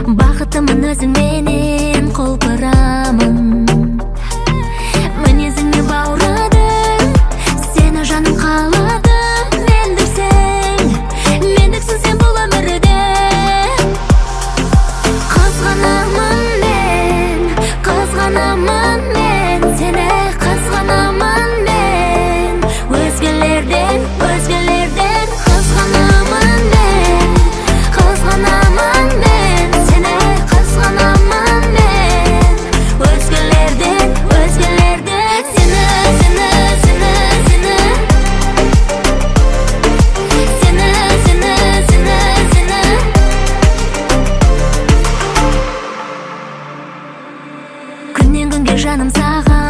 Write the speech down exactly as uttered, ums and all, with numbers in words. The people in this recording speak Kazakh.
бақытымын өзіңменен құлпырамын. Мінезіңе баурадым, сені жаным қаладым. Мендіксің, мендіксің сен бұл өмірде. Қызғанамын мен, қызғанамын мен, сені қызғанамын мен. Өзгелерден, өзгелерден қызғанамын мен, қызғанамын мен, сені қызғанамын мен. Өзгелерден, өзгелерден сені, сені, сені, сені, сені, сені, сені, сені. Күннен күнге жаным саған